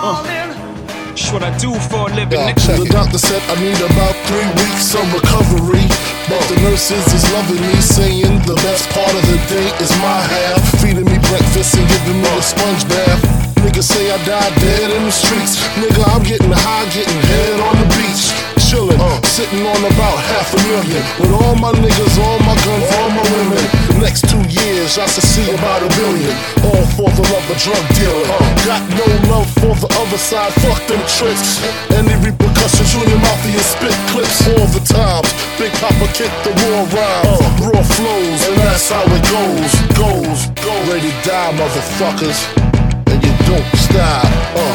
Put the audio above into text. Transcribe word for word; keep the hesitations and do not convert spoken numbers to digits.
Uh. It's what I do for a living. Yeah, the doctor said I need about three weeks of recovery, but the nurses is loving me, saying the best part of the day is my half, feeding me breakfast and giving me a sponge bath. Niggas say I died dead in the streets. Nigga, I'm getting high, getting head on the beach, chillin', uh, sitting on about half a million with all my niggas, all my guns, all my women. The next two years I should see about a billion, all for the love of drug dealing. Uh, got no love for the other side, fuck them tricks. Any repercussions, Junior Mafia spit clips all the time. Big Papa kick the raw rhyme, uh, raw flows, and that's how it goes, goes, goes. Ready to die, motherfuckers, and you don't stop. Uh.